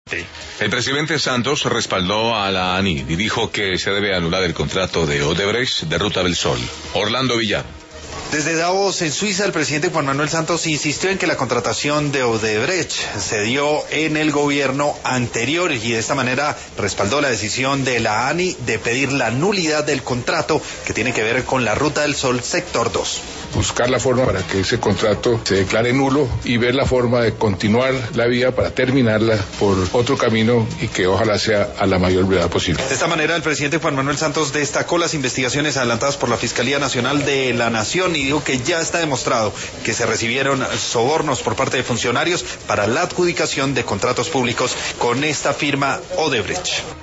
El presidente Santos respaldó a la ANI y dijo que se debe anular el contrato de Odebrecht de Ruta del Sol. Orlando Villar. Desde Davos, en Suiza, el presidente Juan Manuel Santos insistió en que la contratación de Odebrecht se dio en el gobierno anterior y de esta manera respaldó la decisión de la ANI de pedir la nulidad del contrato que tiene que ver con la Ruta del Sol Sector 2. Buscar la forma para que ese contrato se declare nulo y ver la forma de continuar la vía para terminarla por otro camino y que ojalá sea a la mayor brevedad posible. De esta manera, el presidente Juan Manuel Santos destacó las investigaciones adelantadas por la Fiscalía Nacional de la Nación y dijo que ya está demostrado que se recibieron sobornos por parte de funcionarios para la adjudicación de contratos públicos con esta firma Odebrecht.